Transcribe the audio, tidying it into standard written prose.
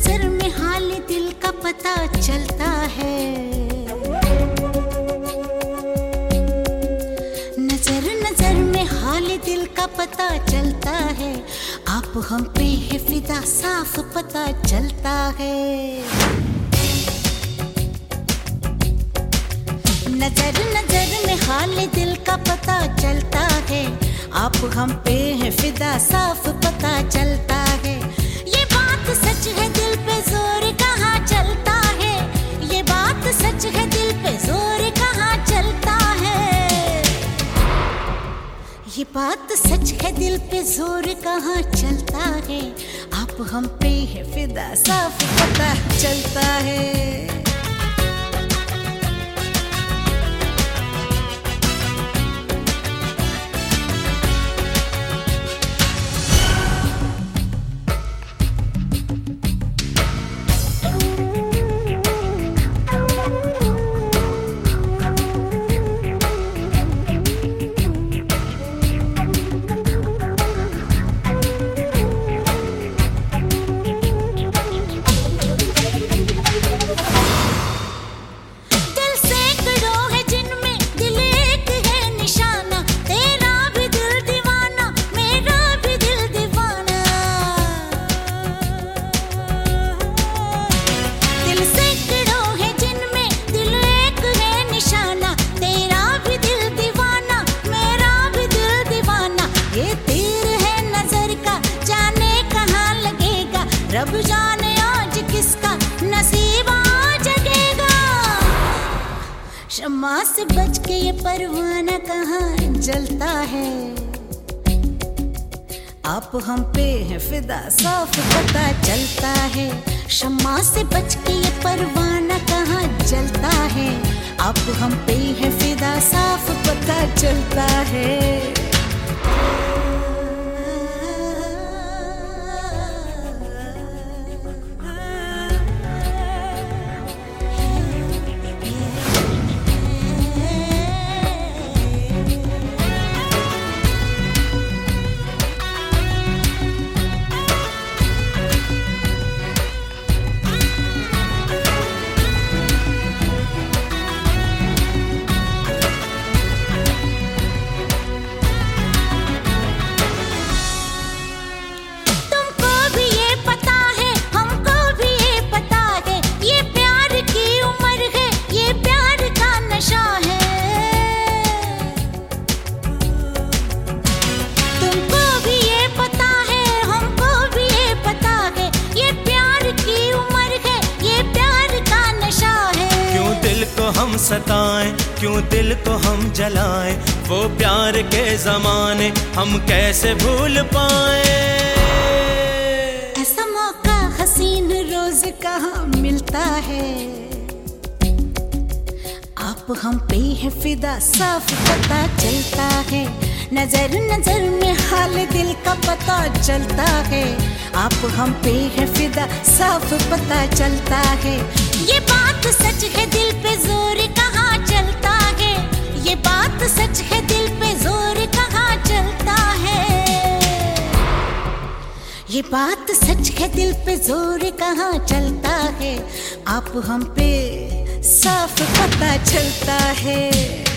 नजर में हाल दिल का पता चलता है। नजर नजर में हाल दिल का पता चलता है। आप हम पे है फिदा साफ पता चलता है। नजर नजर में हाल दिल का पता चलता है। आप हम पे है फिदा साफ पता चलता है। ये बात सच है दिल पे जोर कहाँ चलता है। ये बात सच है दिल पे जोर कहाँ चलता है। ये बात सच है दिल पे जोर कहाँ चलता है। आप हम पे है फिदा साफ पता चलता है। रब जाने आज किसका नसीबा जगेगा। शम्मा से बच के ये परवाना कहाँ जलता है। आप हम पे है फिदा साफ पता चलता है। शम्मा से बच के ये परवाना कहाँ जलता है। आप हम पे है फिदा साफ पता चलता है। हम सताएं क्यों दिल को हम जलाएं। वो प्यार के जमाने हम कैसे भूल पाए। ऐसा मौका हसीन रोज कहाँ मिलता है। आप हम पे है फिदा साफ पता चलता है। नजर नजर में हाल दिल का पता चलता है। आप हम पे है फिदा साफ पता चलता है। ये बात सच है दिल पे जोर कहाँ चलता है। ये बात सच है दिल पे जोर कहाँ चलता है। ये बात सच है दिल पे जोर कहाँ चलता है। आप हम पे साफ पता चलता है।